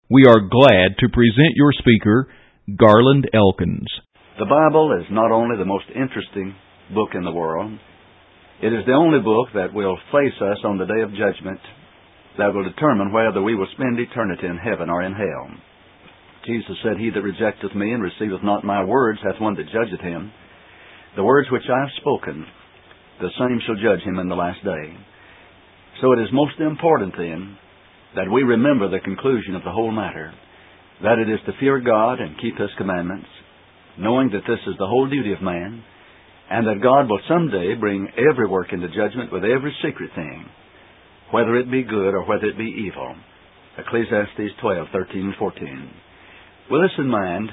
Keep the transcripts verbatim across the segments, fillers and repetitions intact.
We are glad to present your speaker, Garland Elkins. The Bible is not only the most interesting book in the world, it is the only book that will face us on the day of judgment that will determine whether we will spend eternity in heaven or in hell. Jesus said, "He that rejecteth me and receiveth not my words hath one that judgeth him. The words which I have spoken, the same shall judge him in the last day." So it is most important then that we remember the conclusion of the whole matter, that it is to fear God and keep His commandments, knowing that this is the whole duty of man, and that God will someday bring every work into judgment with every secret thing, whether it be good or whether it be evil. Ecclesiastes twelve, thirteen, and fourteen. With this in mind,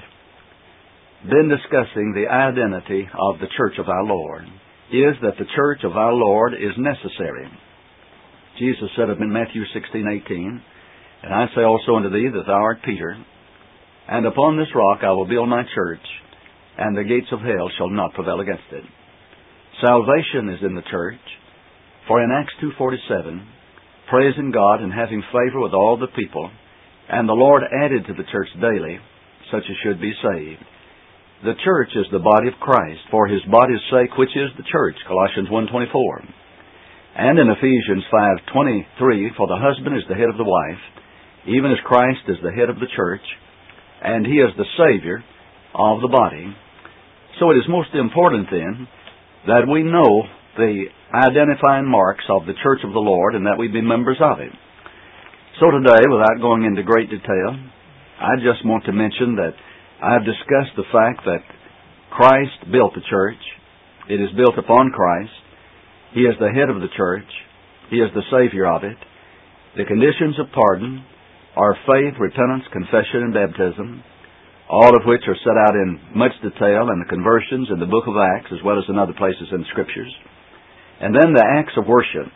then discussing the identity of the church of our Lord, is that the church of our Lord is necessary. Jesus said of in Matthew sixteen, eighteen, "And I say also unto thee that thou art Peter, and upon this rock I will build my church, and the gates of hell shall not prevail against it." Salvation is in the church, for in Acts two forty-seven, praising God and having favor with all the people, and the Lord added to the church daily such as should be saved. The church is the body of Christ, for His body's sake, which is the church, Colossians one twenty-four. And in Ephesians five twenty-three, "For the husband is the head of the wife, even as Christ is the head of the church, and He is the Savior of the body." So it is most important then that we know the identifying marks of the church of the Lord and that we be members of it. So today, without going into great detail, I just want to mention that I've discussed the fact that Christ built the church. It is built upon Christ. He is the head of the church. He is the Savior of it. The conditions of pardon are faith, repentance, confession, and baptism, all of which are set out in much detail in the conversions in the book of Acts as well as in other places in the Scriptures. And then the acts of worship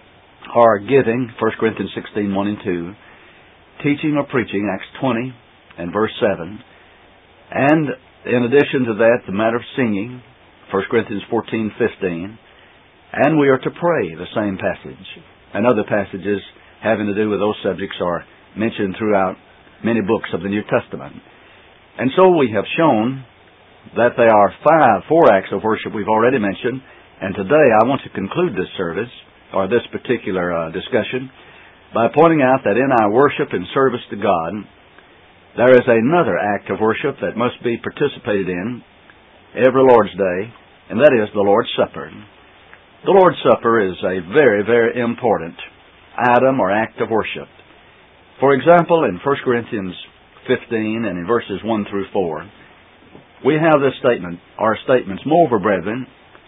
are giving, First Corinthians sixteen, one and two, teaching or preaching, Acts twenty and verse seven, and in addition to that, the matter of singing, First Corinthians fourteen, fifteen, and we are to pray, the same passage. And other passages having to do with those subjects are mentioned throughout many books of the New Testament. And so we have shown that there are five, four acts of worship we've already mentioned, and today I want to conclude this service, or this particular uh, discussion, by pointing out that in our worship and service to God, there is another act of worship that must be participated in every Lord's Day, and that is the Lord's Supper. The Lord's Supper is a very, very important item or act of worship. For example, in First Corinthians fifteen and in verses one through four, we have this statement, or statements, "Moreover, brethren,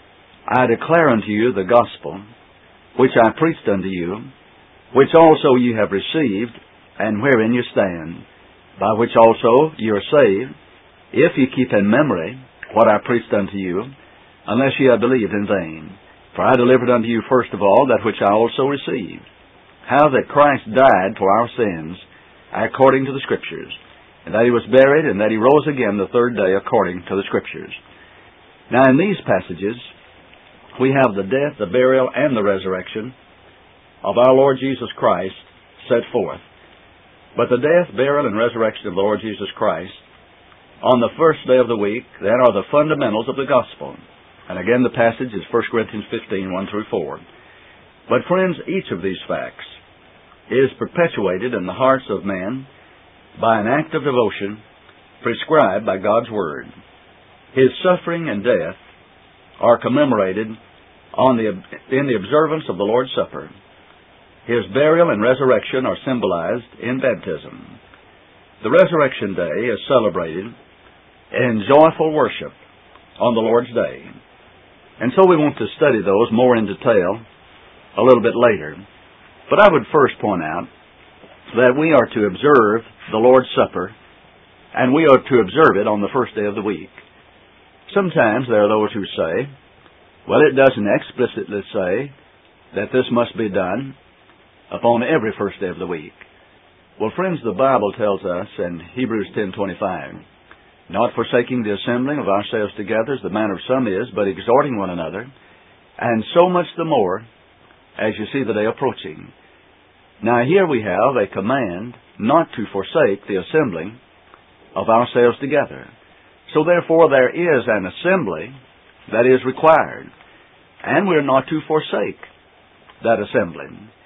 I declare unto you the gospel, which I preached unto you, which also ye have received, and wherein you stand, by which also ye are saved, if ye keep in memory what I preached unto you, unless ye have believed in vain. For I delivered unto you first of all that which I also received, how that Christ died for our sins, according to the Scriptures, and that He was buried, and that He rose again the third day according to the Scriptures." Now in these passages, we have the death, the burial, and the resurrection of our Lord Jesus Christ set forth. But the death, burial, and resurrection of the Lord Jesus Christ on the first day of the week, then, are the fundamentals of the gospel. And again, the passage is First Corinthians fifteen, one through four. But friends, each of these facts is perpetuated in the hearts of men by an act of devotion prescribed by God's Word. His suffering and death are commemorated on the, in the observance of the Lord's Supper. His burial and resurrection are symbolized in baptism. The resurrection day is celebrated in joyful worship on the Lord's Day. And so we want to study those more in detail a little bit later. But I would first point out that we are to observe the Lord's Supper, and we are to observe it on the first day of the week. Sometimes there are those who say, well, it doesn't explicitly say that this must be done upon every first day of the week. Well, friends, the Bible tells us in Hebrews ten twenty-five, "Not forsaking the assembling of ourselves together, as the manner of some is, but exhorting one another, and so much the more as you see the day approaching." Now here we have a command not to forsake the assembling of ourselves together. So therefore there is an assembly that is required, and we're not to forsake that assembly.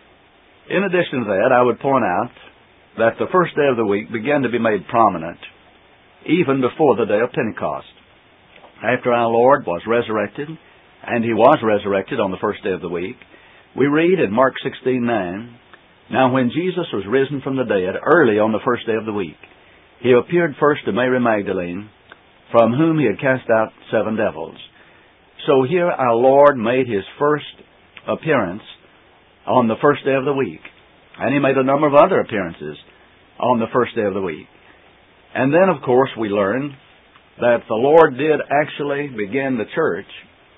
In addition to that, I would point out that the first day of the week began to be made prominent even before the day of Pentecost. After our Lord was resurrected, and He was resurrected on the first day of the week, we read in Mark sixteen nine, "Now when Jesus was risen from the dead, early on the first day of the week, He appeared first to Mary Magdalene, from whom He had cast out seven devils." So here our Lord made His first appearance on the first day of the week. And He made a number of other appearances on the first day of the week. And then, of course, we learn that the Lord did actually begin the church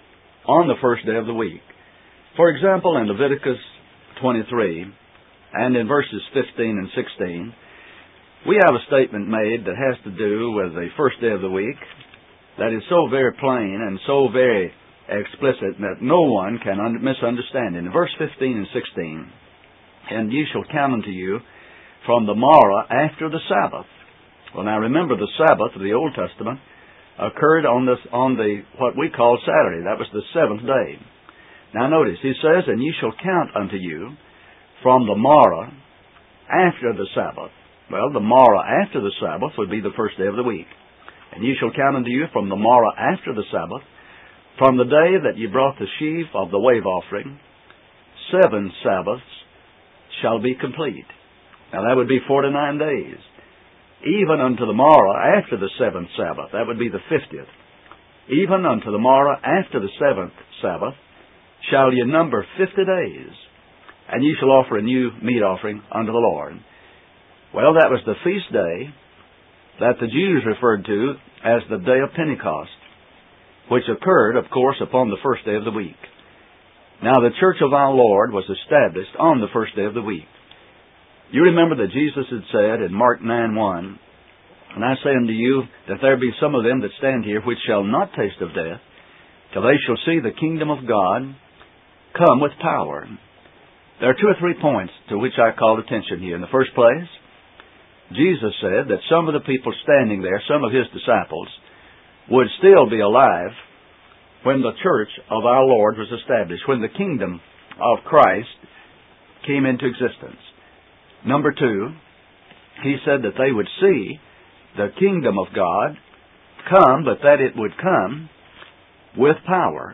on the first day of the week. For example, in Leviticus twenty-three, and in verses fifteen and sixteen, we have a statement made that has to do with the first day of the week that is so very plain and so very explicit that no one can un- misunderstand it. In verse fifteen and sixteen, "And ye shall count unto you from the morrow after the Sabbath." Well, now remember, the Sabbath of the Old Testament occurred on this on the what we call Saturday. That was the seventh day. Now notice, he says, "And ye shall count unto you from the morrow after the Sabbath." Well, the morrow after the Sabbath would be the first day of the week. "And ye shall count unto you from the morrow after the Sabbath, from the day that ye brought the sheaf of the wave offering, seven Sabbaths shall be complete." Now that would be forty-nine days. "Even unto the morrow after the seventh Sabbath," that would be the fiftieth. "Even unto the morrow after the seventh Sabbath shall ye number fifty days, and ye shall offer a new meat offering unto the Lord." Well, that was the feast day that the Jews referred to as the day of Pentecost, which occurred, of course, upon the first day of the week. Now, the church of our Lord was established on the first day of the week. You remember that Jesus had said in Mark nine one, "And I say unto you, that there be some of them that stand here which shall not taste of death, till they shall see the kingdom of God come with power." There are two or three points to which I called attention here. In the first place, Jesus said that some of the people standing there, some of His disciples, would still be alive when the church of our Lord was established, when the kingdom of Christ came into existence. Number two, He said that they would see the kingdom of God come, but that it would come with power.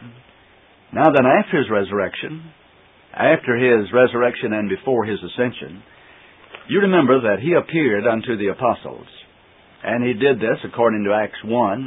Now then, after His resurrection, after His resurrection and before His ascension, you remember that He appeared unto the apostles. And He did this according to Acts one,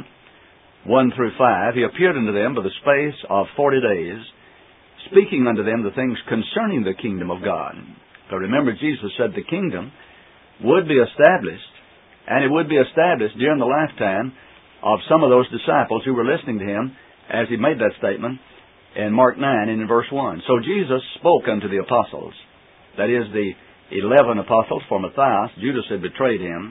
one through five. He appeared unto them by the space of forty days, speaking unto them the things concerning the kingdom of God. So remember, Jesus said the kingdom would be established, and it would be established during the lifetime of some of those disciples who were listening to Him as He made that statement in Mark nine and in verse one. So Jesus spoke unto the apostles, that is, the eleven apostles, for Matthias, Judas had betrayed Him,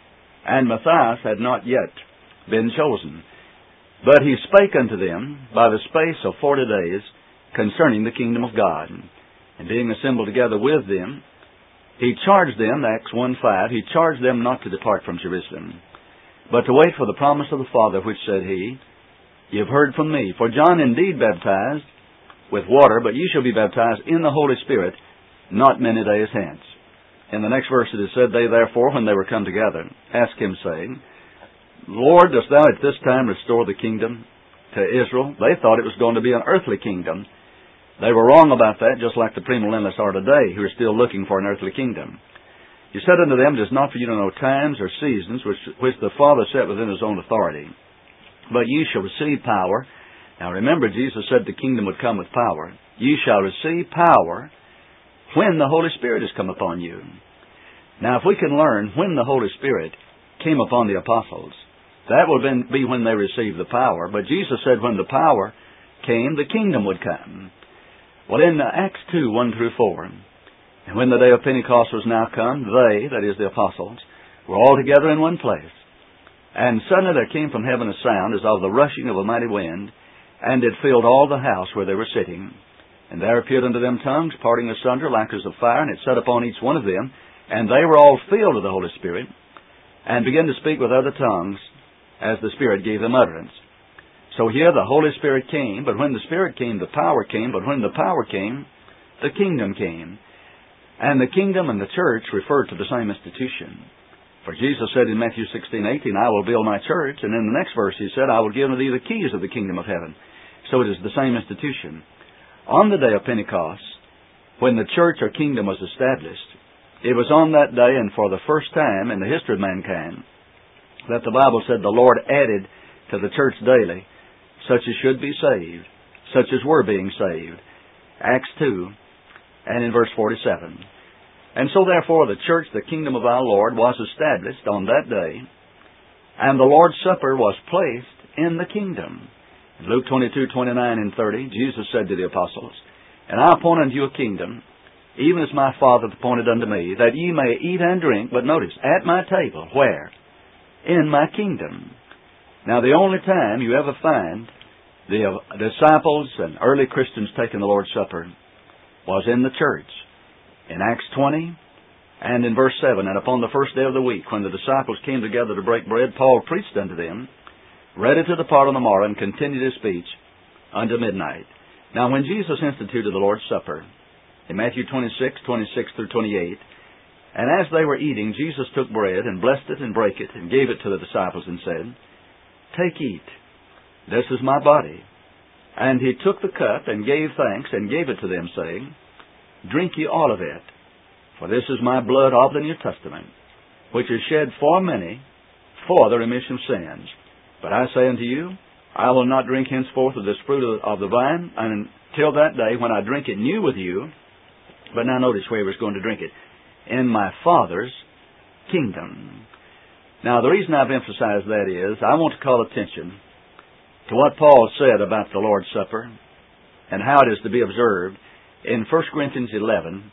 and Matthias had not yet been chosen. But He spake unto them by the space of forty days concerning the kingdom of God. And being assembled together with them, He charged them, Acts one five, He charged them not to depart from Jerusalem, but to wait for the promise of the Father, which said He, "Ye have heard from me. For John indeed baptized with water, but ye shall be baptized in the Holy Spirit not many days hence." In the next verse it is said, "They therefore, when they were come together, asked Him, saying, Lord, dost Thou at this time restore the kingdom to Israel?" They thought it was going to be an earthly kingdom. They were wrong about that, just like the premillennialists are today, who are still looking for an earthly kingdom. He said unto them, "It is not for you to know times or seasons which, which the Father set within His own authority, but ye shall receive power." Now remember, Jesus said the kingdom would come with power. "Ye shall receive power when the Holy Spirit has come upon you." Now if we can learn when the Holy Spirit came upon the apostles, that would be when they received the power. But Jesus said when the power came, the kingdom would come. Well, in Acts two, one through four, "And when the day of Pentecost was now come, they," that is the apostles, "were all together in one place. And suddenly there came from heaven a sound as of the rushing of a mighty wind, and it filled all the house where they were sitting. And there appeared unto them tongues, parting asunder like as of fire, and it sat upon each one of them. And they were all filled with the Holy Spirit, and began to speak with other tongues, as the Spirit gave them utterance. So here the Holy Spirit came, but when the Spirit came, the power came, but when the power came, the kingdom came. And the kingdom and the church referred to the same institution. For Jesus said in Matthew sixteen eighteen, I will build my church, and in the next verse He said, I will give unto thee the keys of the kingdom of heaven. So it is the same institution. On the day of Pentecost, when the church or kingdom was established, it was on that day and for the first time in the history of mankind that the Bible said the Lord added to the church daily such as should be saved, such as were being saved. Acts two, and in verse forty-seven. And so therefore the church, the kingdom of our Lord, was established on that day, and the Lord's Supper was placed in the kingdom. In Luke twenty-two, twenty-nine and thirty, Jesus said to the apostles, And I appoint unto you a kingdom, even as my Father appointed unto me, that ye may eat and drink, but notice, at my table. Where? In my kingdom. Now the only time you ever find the disciples and early Christians taking the Lord's Supper was in the church. In Acts twenty and in verse seven, And upon the first day of the week, when the disciples came together to break bread, Paul preached unto them, ready to depart on the morrow, and continued his speech unto midnight. Now when Jesus instituted the Lord's Supper, in Matthew twenty-six, twenty-six through twenty-eight, and as they were eating, Jesus took bread, and blessed it, and brake it, and gave it to the disciples, and said, Take, eat, this is my body. And he took the cup, and gave thanks, and gave it to them, saying, Drink ye all of it, for this is my blood of the New Testament, which is shed for many for the remission of sins. But I say unto you, I will not drink henceforth of this fruit of the vine until that day when I drink it new with you. But now notice where he was going to drink it. In my Father's kingdom. Now the reason I've emphasized that is, I want to call attention to what Paul said about the Lord's Supper and how it is to be observed in First Corinthians eleven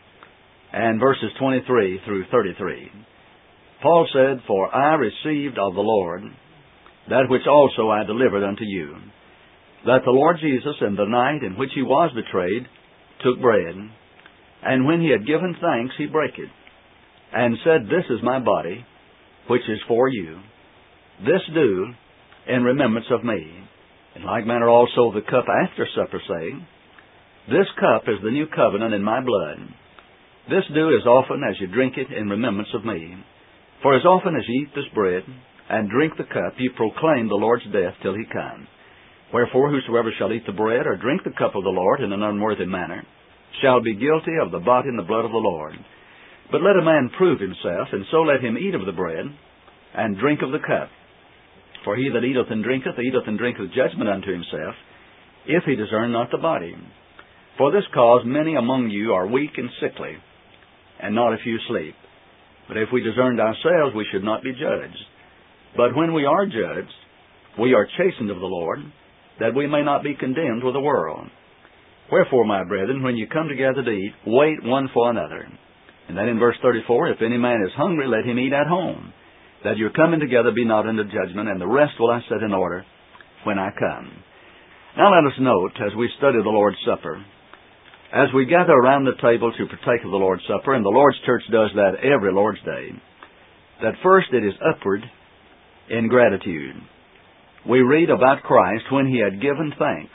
and verses twenty-three through thirty-three. Paul said, For I received of the Lord that which also I delivered unto you, that the Lord Jesus, in the night in which he was betrayed, took bread, and when he had given thanks, he brake it, and said, This is my body, which is for you. This do in remembrance of me. In like manner also the cup after supper, saying, This cup is the new covenant in my blood. This do as often as you drink it in remembrance of me. For as often as you eat this bread and drink the cup, you proclaim the Lord's death till he come. Wherefore whosoever shall eat the bread or drink the cup of the Lord in an unworthy manner shall be guilty of the body and the blood of the Lord. But let a man prove himself, and so let him eat of the bread and drink of the cup. For he that eateth and drinketh, eateth and drinketh judgment unto himself, if he discern not the body. For this cause many among you are weak and sickly, and not a few sleep. But if we discerned ourselves, we should not be judged. But when we are judged, we are chastened of the Lord, that we may not be condemned with the world. Wherefore, my brethren, when you come together to eat, wait one for another. And then in verse thirty-four, If any man is hungry, let him eat at home, that your coming together be not into judgment, and the rest will I set in order when I come. Now let us note, as we study the Lord's Supper, as we gather around the table to partake of the Lord's Supper, and the Lord's Church does that every Lord's Day, that first it is upward in gratitude. We read about Christ when he had given thanks.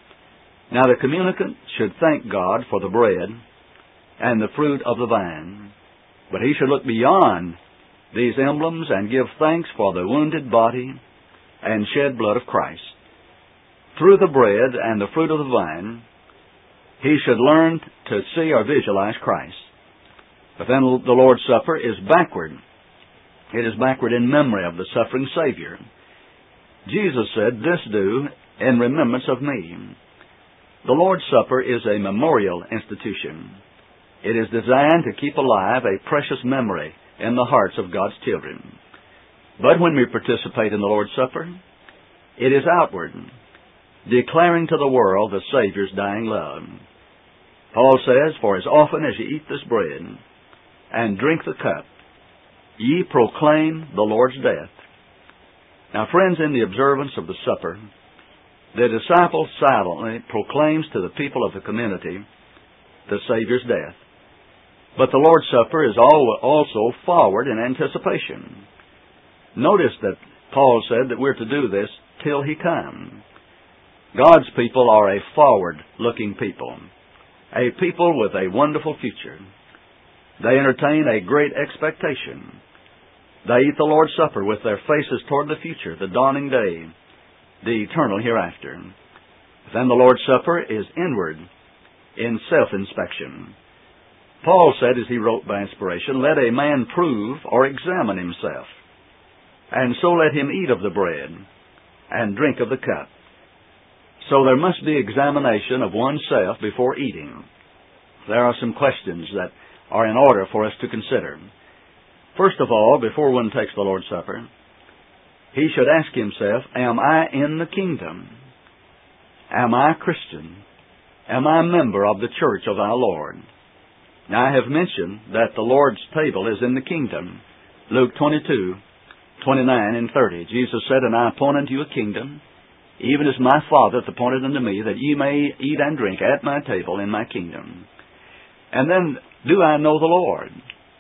Now the communicant should thank God for the bread and the fruit of the vine, but he should look beyond these emblems and give thanks for the wounded body and shed blood of Christ. Through the bread and the fruit of the vine, he should learn to see or visualize Christ. But then the Lord's Supper is backward. It is backward in memory of the suffering Savior. Jesus said, This do in remembrance of me. The Lord's Supper is a memorial institution. It is designed to keep alive a precious memory in the hearts of God's children. But when we participate in the Lord's Supper, it is outward, declaring to the world the Savior's dying love. Paul says, For as often as ye eat this bread and drink the cup, ye proclaim the Lord's death. Now, friends, in the observance of the supper, the disciple silently proclaims to the people of the community the Savior's death. But the Lord's Supper is also forward in anticipation. Notice that Paul said that we're to do this till He come. God's people are a forward-looking people, a people with a wonderful future. They entertain a great expectation. They eat the Lord's Supper with their faces toward the future, the dawning day, the eternal hereafter. Then the Lord's Supper is inward, in self-inspection. Paul said, as he wrote by inspiration, "Let a man prove or examine himself, and so let him eat of the bread and drink of the cup." So there must be examination of oneself before eating. There are some questions that are in order for us to consider. First of all, before one takes the Lord's Supper, he should ask himself, am I in the kingdom? Am I a Christian? Am I a member of the church of our Lord? Now, I have mentioned that the Lord's table is in the kingdom. Luke twenty-two, twenty-nine and thirty. Jesus said, "And I appoint unto you a kingdom, even as my Father hath appointed unto me, that ye may eat and drink at my table in my kingdom." And then, do I know the Lord?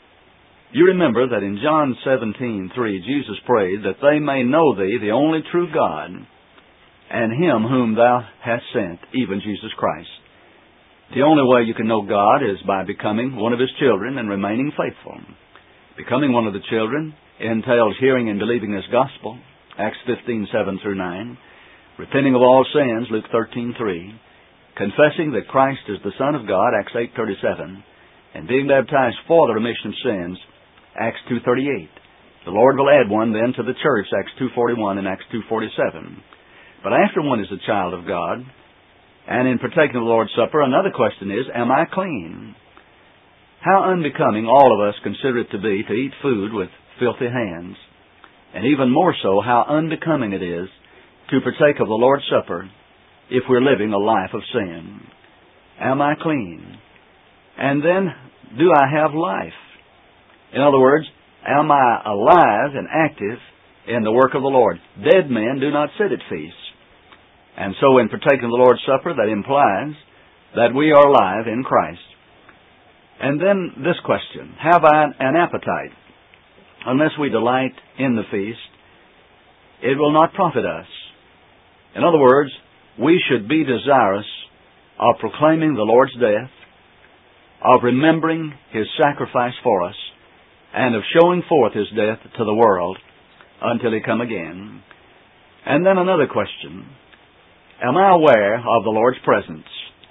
You remember that in John seventeen three, Jesus prayed that they may know Thee, the only true God, and Him whom Thou hast sent, even Jesus Christ. The only way you can know God is by becoming one of His children and remaining faithful. Becoming one of the children entails hearing and believing His gospel, Acts fifteen seven through nine, repenting of all sins, Luke thirteen three, confessing that Christ is the Son of God, Acts eight thirty-seven, and being baptized for the remission of sins, Acts two thirty-eight. The Lord will add one then to the church, Acts two forty-one and Acts two forty-seven. But after one is a child of God, and in partaking of the Lord's Supper, another question is, am I clean? How unbecoming all of us consider it to be to eat food with filthy hands. And even more so, how unbecoming it is to partake of the Lord's Supper if we're living a life of sin. Am I clean? And then, do I have life? In other words, am I alive and active in the work of the Lord? Dead men do not sit at feasts. And so in partaking of the Lord's Supper, that implies that we are alive in Christ. And then this question, have I an appetite? Unless we delight in the feast, it will not profit us. In other words, we should be desirous of proclaiming the Lord's death, of remembering His sacrifice for us, and of showing forth His death to the world until He come again. And then another question, am I aware of the Lord's presence?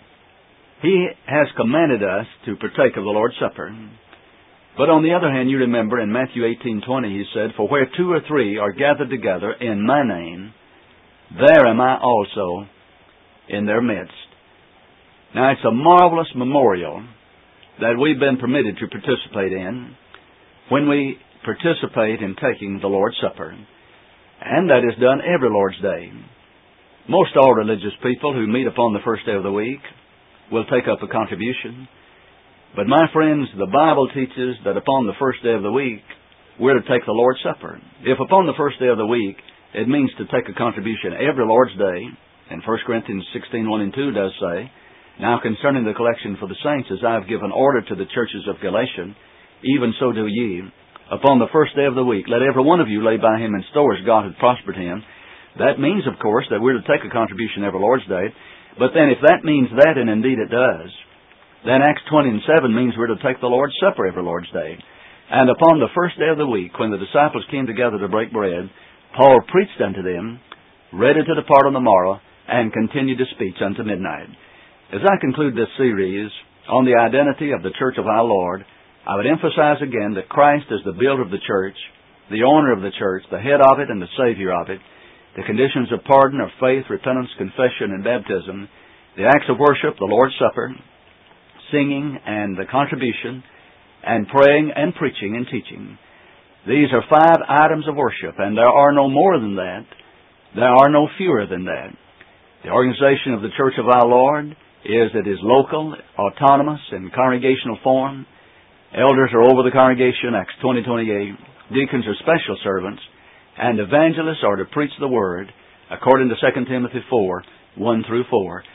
He has commanded us to partake of the Lord's Supper. But on the other hand, you remember in Matthew eighteen twenty, He said, "For where two or three are gathered together in my name, there am I also in their midst." Now, it's a marvelous memorial that we've been permitted to participate in when we participate in taking the Lord's Supper. And that is done every Lord's Day. Most all religious people who meet upon the first day of the week will take up a contribution. But my friends, the Bible teaches that upon the first day of the week, we're to take the Lord's Supper. If upon the first day of the week, it means to take a contribution every Lord's Day, and First Corinthians sixteen one and two does say, "Now concerning the collection for the saints, as I have given order to the churches of Galatia, even so do ye. Upon the first day of the week, let every one of you lay by him in store as God hath prospered him." That means, of course, that we're to take a contribution every Lord's Day. But then if that means that, and indeed it does, then Acts twenty and seven means we're to take the Lord's Supper every Lord's Day. And upon the first day of the week, when the disciples came together to break bread, Paul preached unto them, ready to depart on the morrow, and continued his speech unto midnight. As I conclude this series on the identity of the church of our Lord, I would emphasize again that Christ is the builder of the church, the owner of the church, the head of it and the Savior of it. The conditions of pardon are faith, repentance, confession, and baptism. The acts of worship, the Lord's Supper, singing and the contribution, and praying and preaching and teaching. These are five items of worship, and there are no more than that. There are no fewer than that. The organization of the Church of our Lord is it is local, autonomous, in congregational form. Elders are over the congregation, Acts twenty twenty-eight. Deacons are special servants, and evangelists are to preach the Word According to Second Timothy four, one through four,